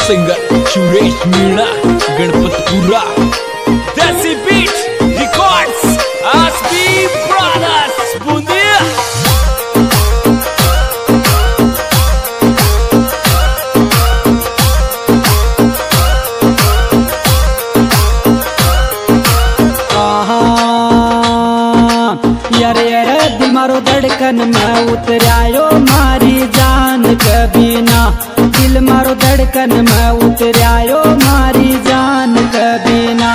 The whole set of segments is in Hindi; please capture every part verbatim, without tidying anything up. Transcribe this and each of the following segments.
सिंगर सुरेश मीणा गणपतपुरा देसी बीट रिकॉर्ड्स आसबी ब्रदर्स बूंदिया। यार यार दिल मारो धड़कन में उतरायो मारी जान कभी ना, दिल मारो धड़कन में उतरायो मारी जान कभी ना।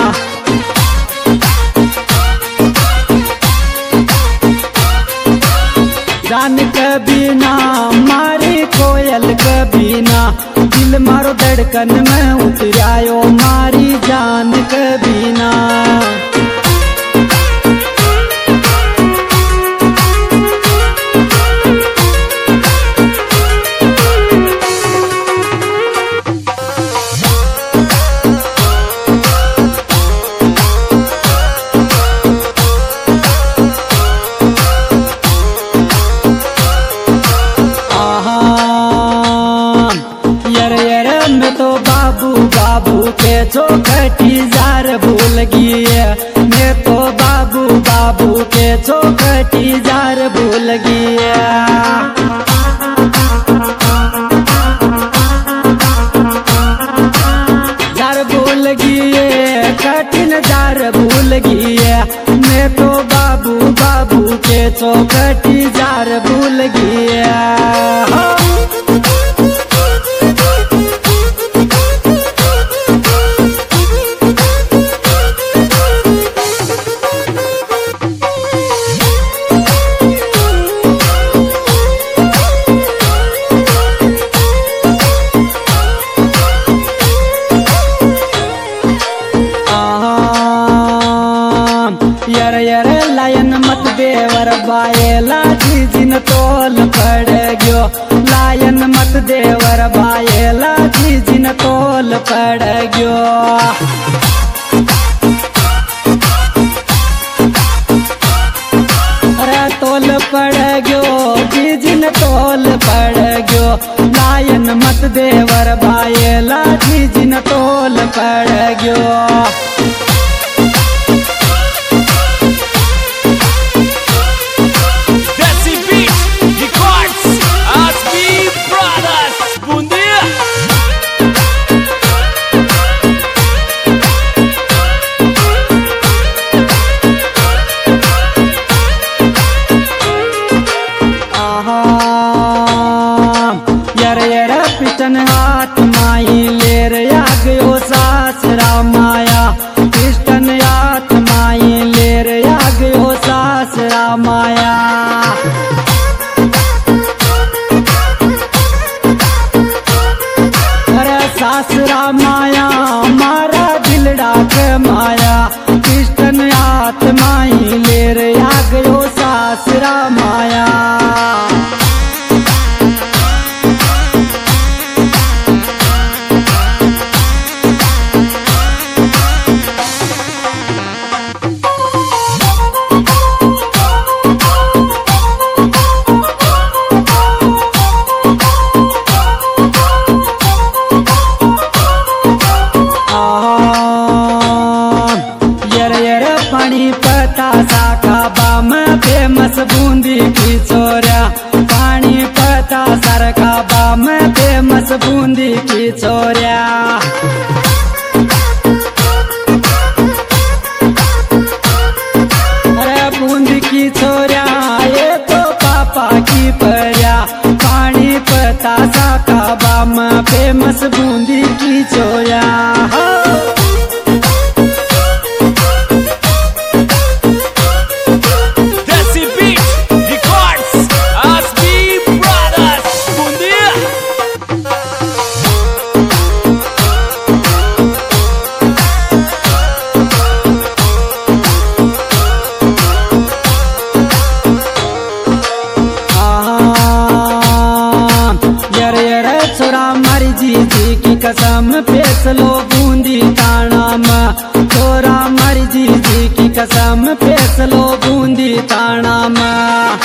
जान कभी ना मारी कोयल कभी ना, दिल मारो धड़कन में उतरायो मारी जान कभी ना। मैं तो बाबू बाबू के चौखटी जार भूल गई है, मैं तो बाबू बाबू के चौखटी जार भूल गई है। जार भूल गई है, कठिन जार भूल गई है, मैं तो बाबू बाबू के चौखटी जार भूल गई है। यार यार लायन मत देवर बायला जिन तोल पड़ गयो, लायन मत देवर बायला जिन तोल पड़ गयो। अरे तोल पड़ गयो जिन तोल पड़ गयो, लायन मत देवर बायला जिन तोल पड़ गयो। पिटन हाथ माई लेर आ गयो सासरा माया, पिटन हाथ माई लेर आ गयो सासरा माया। अरे सासरा माया मारा दिल डाक माया, पिटन हाथ माई लेर आ गयो सासरा माया। पानी पता साखा बाम फेमस बूंदी की चोरिया, पानी पता सरखा बाम फेमस बूंदी की चोरिया। अरे बूंदी की चोरिया ये तो पापा की परिया, पानी पता साखा बाम फेमस बूंदी की चोरिया। जी की कसम फैसलो बूंदी ताना में, छोरा मर्जी जी की कसम फैसलो बूंदी ताना में।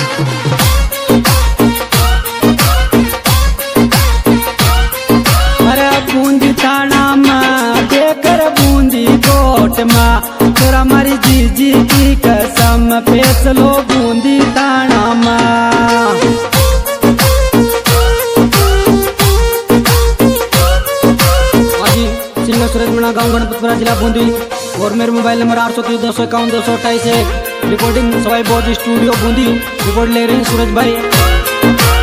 अरे जी जी की कसम फैसलो बूंदी ताना माँ। सिंगर सूरज मीणा, गाँव गणपतपुरा, जिला बूंदी। और मेरे मोबाइल नंबर आठ सौ तीस दो सौ इक्यावन दो सौ अट्ठाईस है। Recording Sawai board studio Bundi. Record ले रहे हैं सूरज भाई।